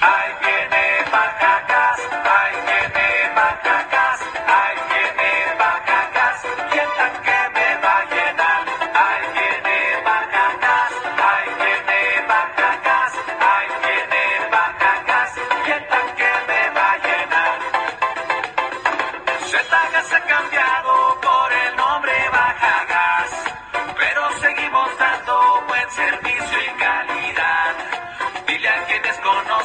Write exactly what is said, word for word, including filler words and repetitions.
Ahí viene Bajagas, ahí viene Bajagas, ahí viene Bajagas, y el tanque me va a llenar. Ahí viene Bajagas, ahí viene Bajagas, ahí viene Bajagas, y el tanque me va a llenar. Zetagas ha cambiado por el nombre Bajagas, pero seguimos dando buen servicio y calidad. Dile a quienes conocen